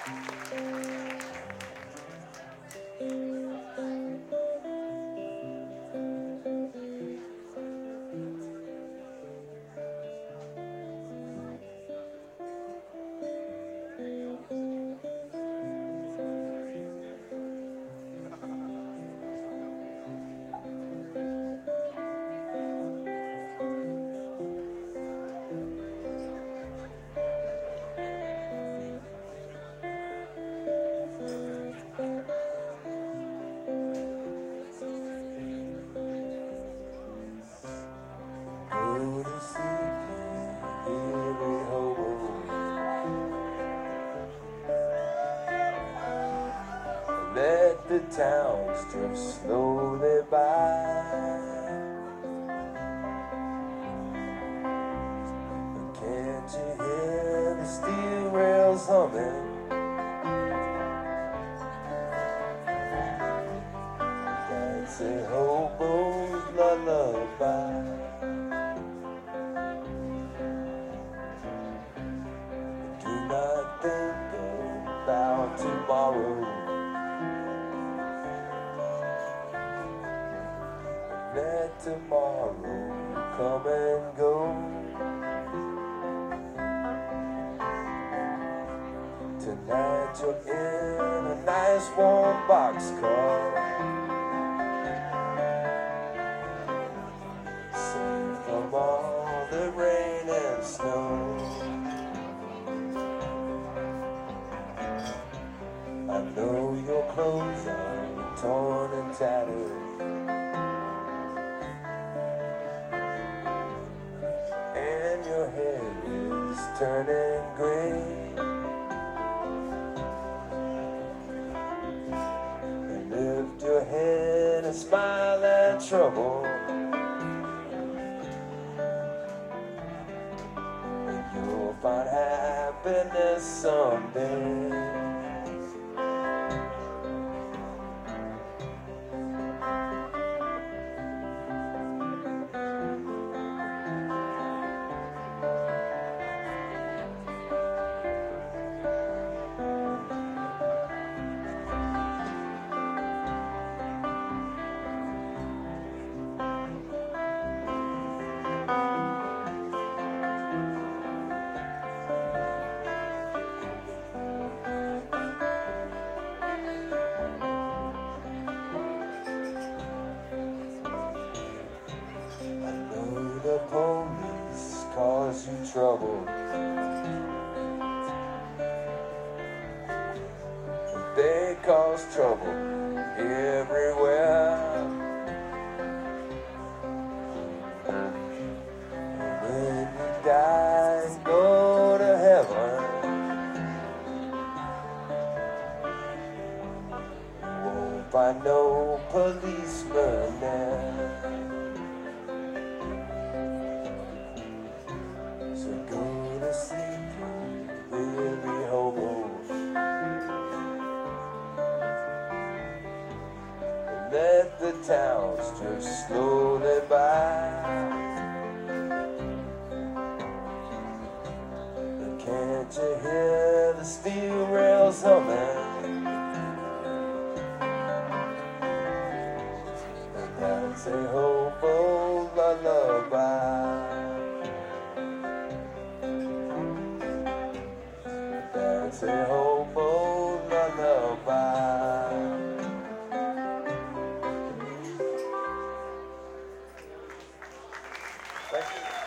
Go to sleep, weary hobo. Let the towns drift slowly by. Can't you hear the steel rails humming? That's a hobo's lullaby. Do not think about tomorrow. Let tomorrow come and go. Tonight you're in a nice warm boxcar, safe from all the rain and snow. I know your clothes are torn and tattered, and your hair is turning gray. Lift your head and smile at trouble, and you'll find happiness someday. The police cause you trouble, they cause trouble everywhere. When you die and go to heaven, you won't find no policeman there. So go to sleep, weary hobo, and let the towns drift slowly by. But can't you hear the steel rails humming? And that's a hobo lullaby. It's a hobo lullaby. Thank you.